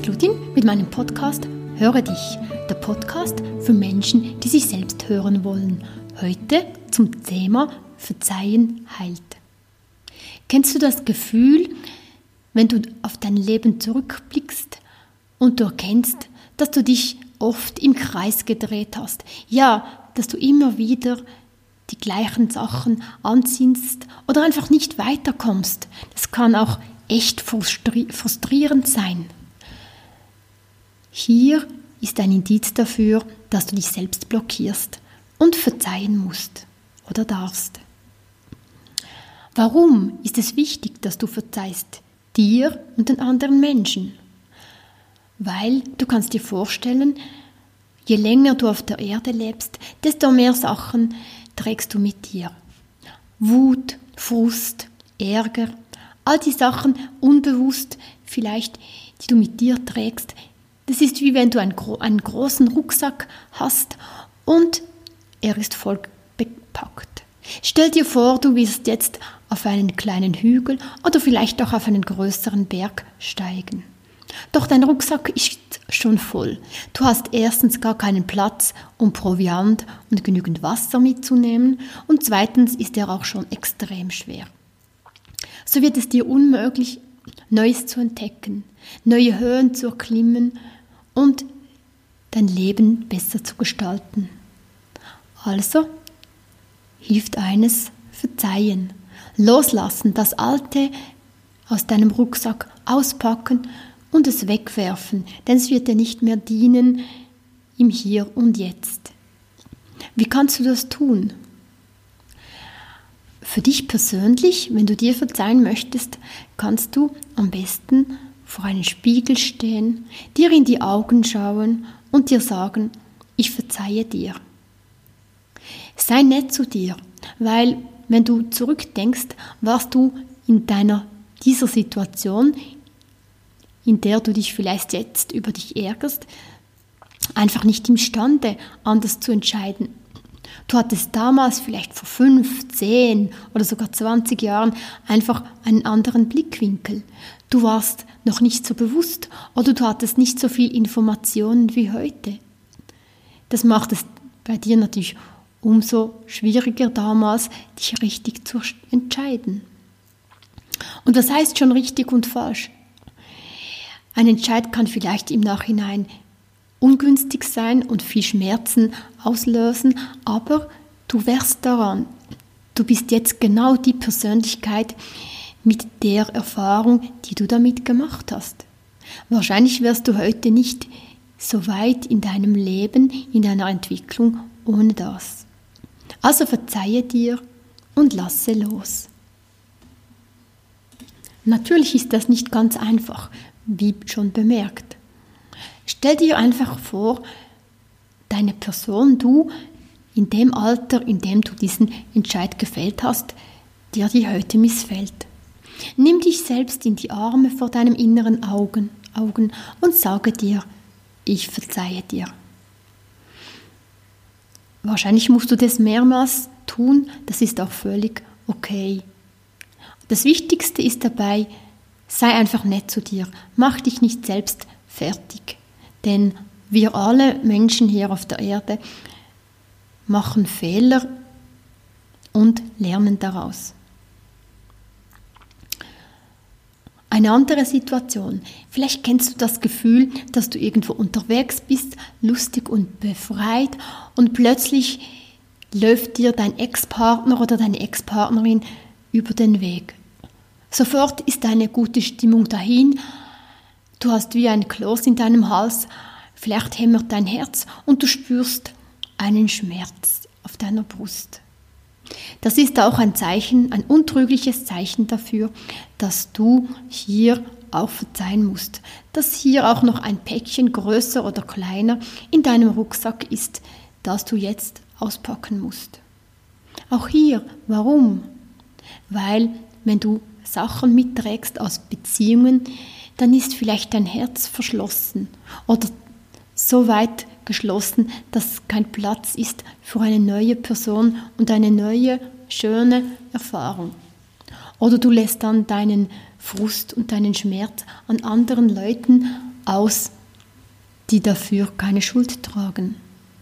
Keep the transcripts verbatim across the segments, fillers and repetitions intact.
Claudine mit meinem Podcast Höre dich, der Podcast für Menschen, die sich selbst hören wollen. Heute zum Thema Verzeihen heilt. Kennst du das Gefühl, wenn du auf dein Leben zurückblickst und du erkennst, dass du dich oft im Kreis gedreht hast? Ja, dass du immer wieder die gleichen Sachen anziehst oder einfach nicht weiterkommst. Das kann auch echt frustri- frustrierend sein. Hier ist ein Indiz dafür, dass du dich selbst blockierst und verzeihen musst oder darfst. Warum ist es wichtig, dass du verzeihst? Dir und den anderen Menschen? Weil du kannst dir vorstellen, je länger du auf der Erde lebst, desto mehr Sachen trägst du mit dir. Wut, Frust, Ärger, all die Sachen unbewusst vielleicht, die du mit dir trägst. Das ist wie wenn du einen, einen großen Rucksack hast und er ist voll bepackt. Stell dir vor, du willst jetzt auf einen kleinen Hügel oder vielleicht auch auf einen größeren Berg steigen. Doch dein Rucksack ist schon voll. Du hast erstens gar keinen Platz, um Proviant und genügend Wasser mitzunehmen und zweitens ist er auch schon extrem schwer. So wird es dir unmöglich, Neues zu entdecken, neue Höhen zu erklimmen und dein Leben besser zu gestalten. Also hilft eines: Verzeihen, loslassen, das Alte aus deinem Rucksack auspacken und es wegwerfen, denn es wird dir nicht mehr dienen im Hier und Jetzt. Wie kannst du das tun? Für dich persönlich, wenn du dir verzeihen möchtest, kannst du am besten vor einem Spiegel stehen, dir in die Augen schauen und dir sagen: Ich verzeihe dir. Sei nett zu dir, weil wenn du zurückdenkst, warst du in deiner, dieser Situation, in der du dich vielleicht jetzt über dich ärgerst, einfach nicht imstande, anders zu entscheiden. Du hattest damals vielleicht vor fünf, zehn oder sogar zwanzig Jahren einfach einen anderen Blickwinkel. Du warst noch nicht so bewusst oder du hattest nicht so viel Informationen wie heute. Das macht es bei dir natürlich umso schwieriger damals, dich richtig zu entscheiden. Und was heißt schon richtig und falsch? Ein Entscheid kann vielleicht im Nachhinein ungünstig sein und viel Schmerzen auslösen, aber du wärst daran. Du bist jetzt genau die Persönlichkeit mit der Erfahrung, die du damit gemacht hast. Wahrscheinlich wärst du heute nicht so weit in deinem Leben, in deiner Entwicklung ohne das. Also verzeihe dir und lasse los. Natürlich ist das nicht ganz einfach, wie schon bemerkt. Stell dir einfach vor, deine Person, du, in dem Alter, in dem du diesen Entscheid gefällt hast, der dir heute missfällt. Nimm dich selbst in die Arme vor deinem inneren Augen, Augen und sage dir: Ich verzeihe dir. Wahrscheinlich musst du das mehrmals tun, das ist auch völlig okay. Das Wichtigste ist dabei: Sei einfach nett zu dir, mach dich nicht selbst fertig. Denn wir alle Menschen hier auf der Erde machen Fehler und lernen daraus. Eine andere Situation. Vielleicht kennst du das Gefühl, dass du irgendwo unterwegs bist, lustig und befreit und plötzlich läuft dir dein Ex-Partner oder deine Ex-Partnerin über den Weg. Sofort ist eine gute Stimmung dahin. Du hast wie ein Kloß in deinem Hals, vielleicht hämmert dein Herz und du spürst einen Schmerz auf deiner Brust. Das ist auch ein Zeichen, ein untrügliches Zeichen dafür, dass du hier auch verzeihen musst, dass hier auch noch ein Päckchen größer oder kleiner in deinem Rucksack ist, das du jetzt auspacken musst. Auch hier, warum? Weil wenn du Sachen mitträgst aus Beziehungen, dann ist vielleicht dein Herz verschlossen oder so weit geschlossen, dass kein Platz ist für eine neue Person und eine neue, schöne Erfahrung. Oder du lässt dann deinen Frust und deinen Schmerz an anderen Leuten aus, die dafür keine Schuld tragen.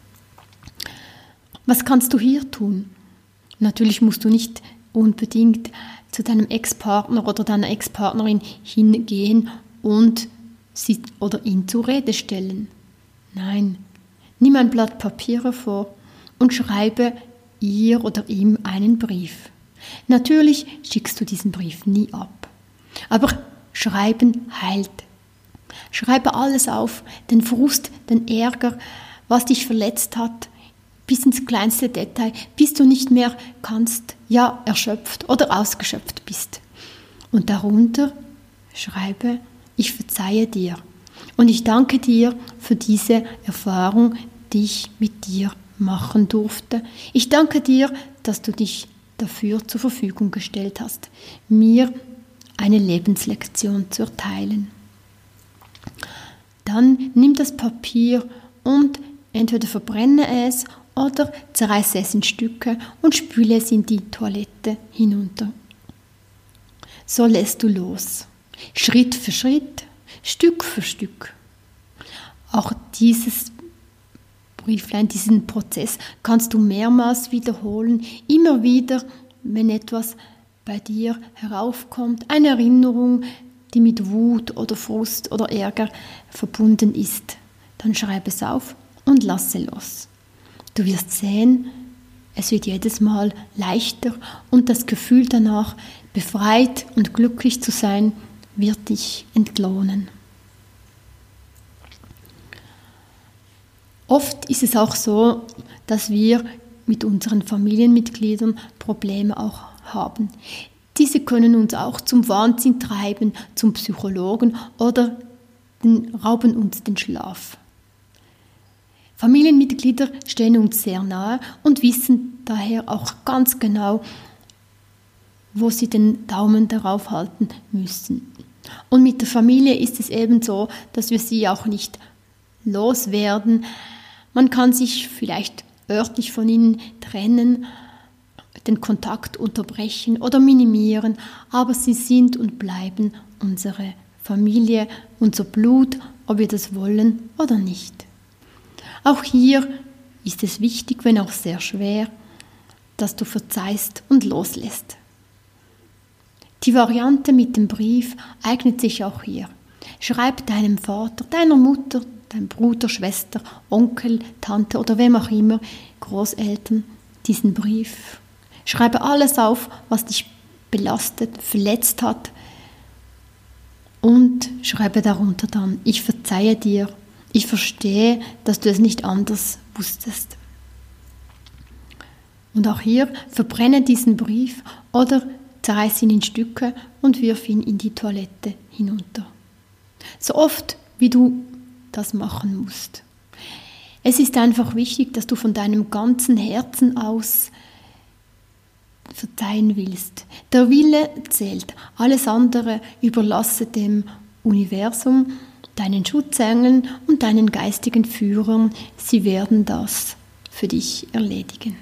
Was kannst du hier tun? Natürlich musst du nicht unbedingt zu deinem Ex-Partner oder deiner Ex-Partnerin hingehen und sie oder ihn zur Rede stellen. Nein, nimm ein Blatt Papier hervor und schreibe ihr oder ihm einen Brief. Natürlich schickst du diesen Brief nie ab, aber Schreiben heilt. Schreibe alles auf, den Frust, den Ärger, was dich verletzt hat, bis ins kleinste Detail, bis du nicht mehr kannst, ja, erschöpft oder ausgeschöpft bist. Und darunter schreibe, ich verzeihe dir und ich danke dir für diese Erfahrung, die ich mit dir machen durfte. Ich danke dir, dass du dich dafür zur Verfügung gestellt hast, mir eine Lebenslektion zu erteilen. Dann nimm das Papier und entweder verbrenne es oder zerreiße es in Stücke und spüle es in die Toilette hinunter. So lässt du los, Schritt für Schritt, Stück für Stück. Auch dieses Brieflein, diesen Prozess kannst du mehrmals wiederholen, immer wieder, wenn etwas bei dir heraufkommt, eine Erinnerung, die mit Wut oder Frust oder Ärger verbunden ist. Dann schreib es auf und lasse los. Du wirst sehen, es wird jedes Mal leichter und das Gefühl danach, befreit und glücklich zu sein, wird dich entlohnen. Oft ist es auch so, dass wir mit unseren Familienmitgliedern Probleme auch haben. Diese können uns auch zum Wahnsinn treiben, zum Psychologen oder den, rauben uns den Schlaf. Familienmitglieder stehen uns sehr nahe und wissen daher auch ganz genau, wo sie den Daumen darauf halten müssen. Und mit der Familie ist es eben so, dass wir sie auch nicht loswerden. Man kann sich vielleicht örtlich von ihnen trennen, den Kontakt unterbrechen oder minimieren, aber sie sind und bleiben unsere Familie, unser Blut, ob wir das wollen oder nicht. Auch hier ist es wichtig, wenn auch sehr schwer, dass du verzeihst und loslässt. Die Variante mit dem Brief eignet sich auch hier. Schreib deinem Vater, deiner Mutter, deinem Bruder, Schwester, Onkel, Tante oder wem auch immer, Großeltern, diesen Brief. Schreibe alles auf, was dich belastet, verletzt hat und schreibe darunter dann, ich verzeihe dir, ich verstehe, dass du es nicht anders wusstest. Und auch hier verbrenne diesen Brief oder zerreiß ihn in Stücke und wirf ihn in die Toilette hinunter. So oft, wie du das machen musst. Es ist einfach wichtig, dass du von deinem ganzen Herzen aus verzeihen willst. Der Wille zählt. Alles andere überlasse dem Universum, deinen Schutzengeln und deinen geistigen Führern. Sie werden das für dich erledigen.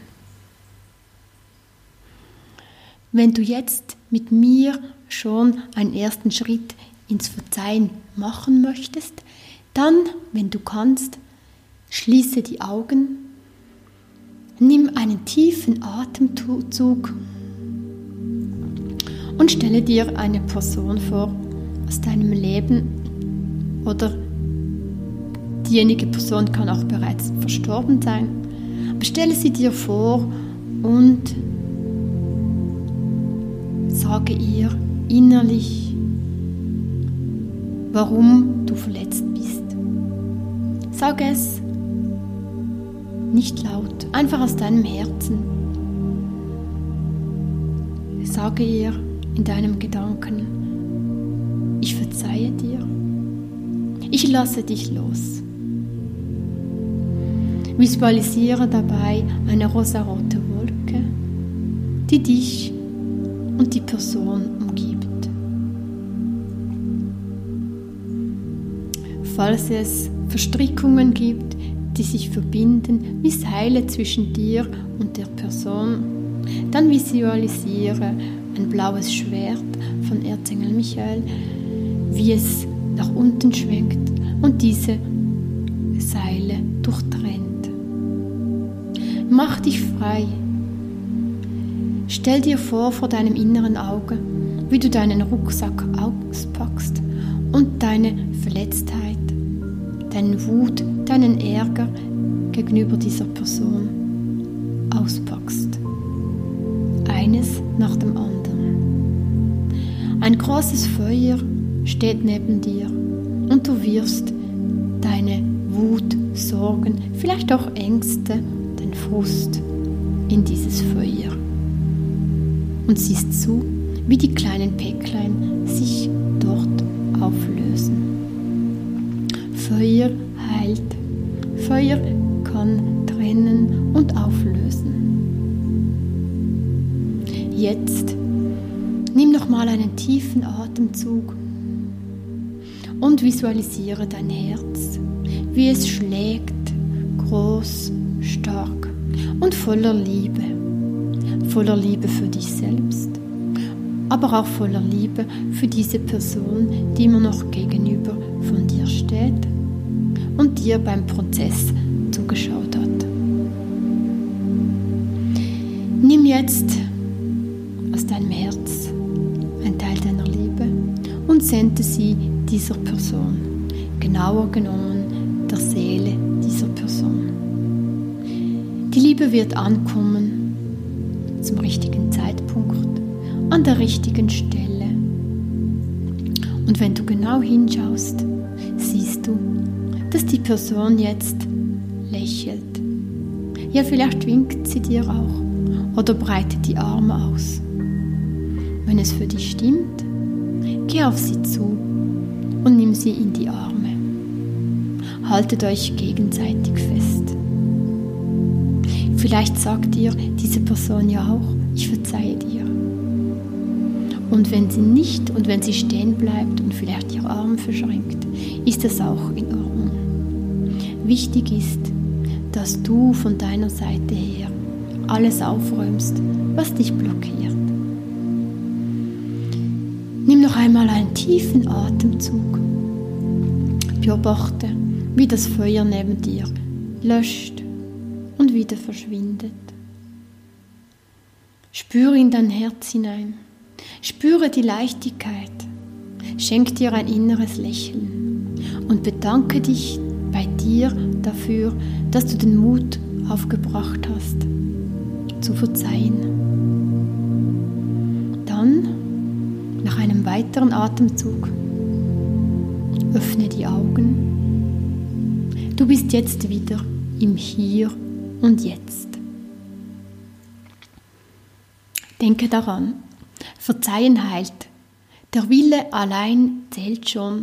Wenn du jetzt mit mir schon einen ersten Schritt ins Verzeihen machen möchtest, dann, wenn du kannst, schließe die Augen, nimm einen tiefen Atemzug und stelle dir eine Person vor aus deinem Leben oder diejenige Person kann auch bereits verstorben sein. Aber stelle sie dir vor und sage ihr innerlich, warum du verletzt bist. Sag es nicht laut, einfach aus deinem Herzen. Sage ihr in deinem Gedanken, ich verzeihe dir, ich lasse dich los. Visualisiere dabei eine rosarote Wolke, die dich und die Person umgibt. Falls es Verstrickungen gibt, die sich verbinden wie Seile zwischen dir und der Person, dann visualisiere ein blaues Schwert von Erzengel Michael, wie es nach unten schwenkt und diese Seile durchtrennt. Mach dich frei. Stell dir vor vor deinem inneren Auge, wie du deinen Rucksack auspackst und deine Verletztheit, deinen Wut, deinen Ärger gegenüber dieser Person auspackst. Eines nach dem anderen. Ein großes Feuer steht neben dir und du wirfst deine Wut, Sorgen, vielleicht auch Ängste, den Frust in dieses Feuer und siehst zu, wie die kleinen Päcklein sich dort auflösen. Feuer heilt. Feuer kann trennen und auflösen. Jetzt nimm nochmal einen tiefen Atemzug und visualisiere dein Herz, wie es schlägt, groß, stark und voller Liebe. Voller Liebe für dich selbst, aber auch voller Liebe für diese Person, die immer noch gegenüber von dir steht und dir beim Prozess zugeschaut hat. Nimm jetzt aus deinem Herz ein Teil deiner Liebe und sende sie dieser Person, genauer genommen der Seele dieser Person. Die Liebe wird ankommen zum richtigen Zeitpunkt, an der richtigen Stelle. Und wenn du genau hinschaust, siehst du, dass die Person jetzt lächelt. Ja, vielleicht winkt sie dir auch oder breitet die Arme aus. Wenn es für dich stimmt, geh auf sie zu und nimm sie in die Arme. Haltet euch gegenseitig fest. Vielleicht sagt dir diese Person ja auch, ich verzeihe dir. Und wenn sie nicht und wenn sie stehen bleibt und vielleicht ihr Arm verschränkt, ist das auch in Ordnung. Wichtig ist, dass du von deiner Seite her alles aufräumst, was dich blockiert. Nimm noch einmal einen tiefen Atemzug. Beobachte, wie das Feuer neben dir löscht und wieder verschwindet. Spüre in dein Herz hinein. Spüre die Leichtigkeit. Schenk dir ein inneres Lächeln und bedanke dich bei dir dafür, dass du den Mut aufgebracht hast, zu verzeihen. Dann, nach einem weiteren Atemzug, öffne die Augen. Du bist jetzt wieder im Hier und Jetzt. Denke daran, Verzeihen heilt. Der Wille allein zählt schon.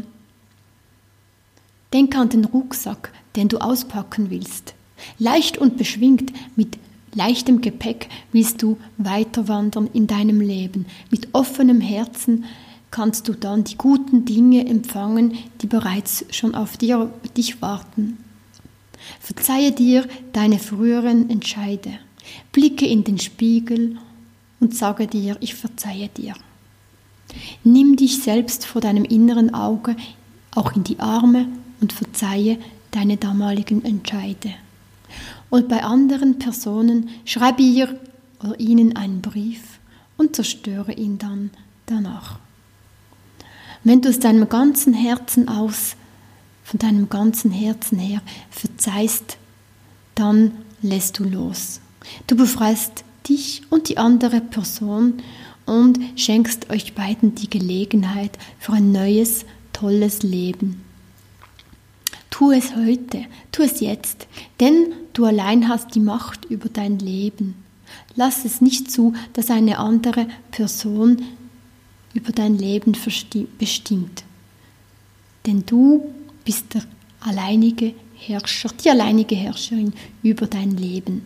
Denke an den Rucksack, den du auspacken willst. Leicht und beschwingt, mit leichtem Gepäck willst du weiterwandern in deinem Leben. Mit offenem Herzen kannst du dann die guten Dinge empfangen, die bereits schon auf dir, dich warten. Verzeihe dir deine früheren Entscheide. Blicke in den Spiegel und sage dir, ich verzeihe dir. Nimm dich selbst vor deinem inneren Auge auch in die Arme und verzeihe deine damaligen Entscheide. Und bei anderen Personen schreibe ihr oder ihnen einen Brief und zerstöre ihn dann danach. Wenn du aus deinem ganzen Herzen aus, von deinem ganzen Herzen her verzeihst, dann lässt du los. Du befreist dich und die andere Person und schenkst euch beiden die Gelegenheit für ein neues, tolles Leben. Tu es heute, tu es jetzt, denn du allein hast die Macht über dein Leben. Lass es nicht zu, dass eine andere Person über dein Leben bestimmt. Denn du bist der alleinige Herrscher, die alleinige Herrscherin über dein Leben.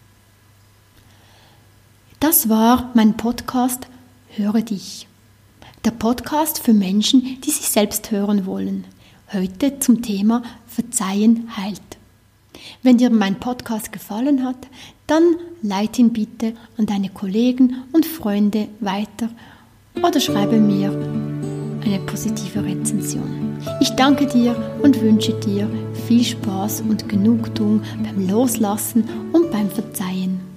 Das war mein Podcast Höre dich. Der Podcast für Menschen, die sich selbst hören wollen. Heute zum Thema Verzeihen heilt. Wenn dir mein Podcast gefallen hat, dann leite ihn bitte an deine Kollegen und Freunde weiter oder schreibe mir eine positive Rezension. Ich danke dir und wünsche dir viel Spaß und Genugtuung beim Loslassen und beim Verzeihen.